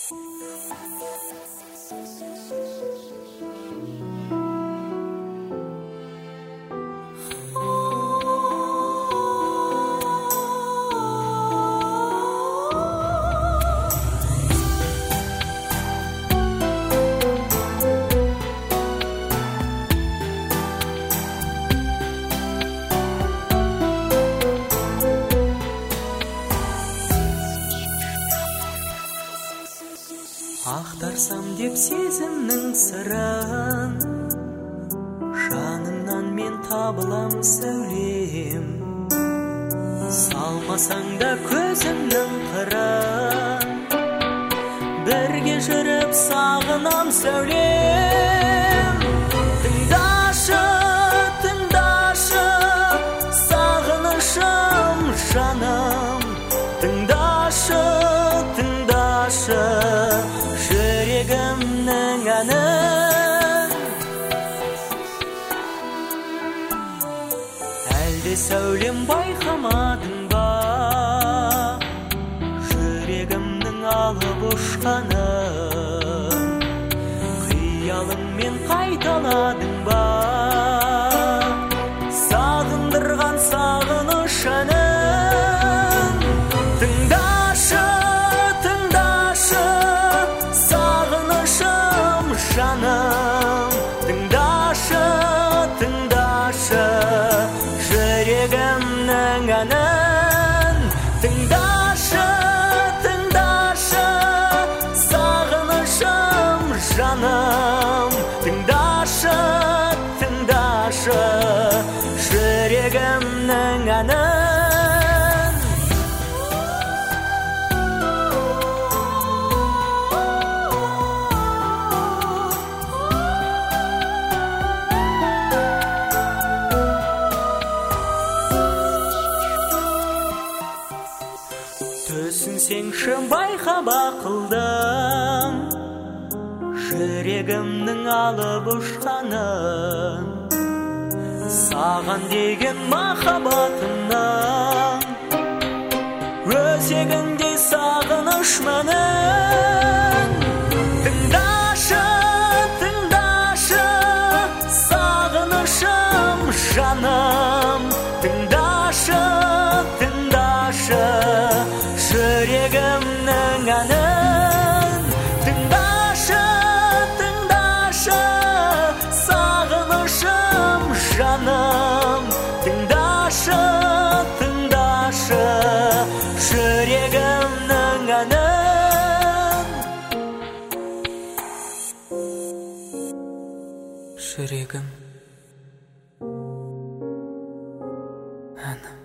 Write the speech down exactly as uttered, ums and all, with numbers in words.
Ақтарсам деп сезімнің сырын, жаныңнан мен табылам сәулем. Салмасаң да көзімнің қырын, бірге жүріп сағынам сәулем. Тыңдашы, тыңдашы, сағынышым жаным. Тыңдашы, тыңдашы, жүрегімнің әнін. Әлде сәулем байқамадың ба, жүрегімнің алып ұшқанын? Қиялыңмен қайталадың ба, сағындырған сағыныш әнін? Тыңдашы, тыңдашы, сағынышым жаным. Тыңдашы, тыңдашы, жүрегімнің әнін. Тыңдашы, тыңдашы, сағынышым жаным. Тыңдашы, тыңдашы, жүрегімнің әнін. Түсінсеңші байқап ақылдым, жүрегімнің алып ұшқанын. Саған деген махаббатымның өзегіндей сағыныш мәнін. Тыңдашы, тыңдашы, сағынышым жаным. Тыңдашы, тыңдашы, жүрегімнің әнін. Тыңдашы, тыңдашы, сағынышым жаным. Тыңдашы, тыңдашы, жүрегімнің әнін. Жүрегім әнім.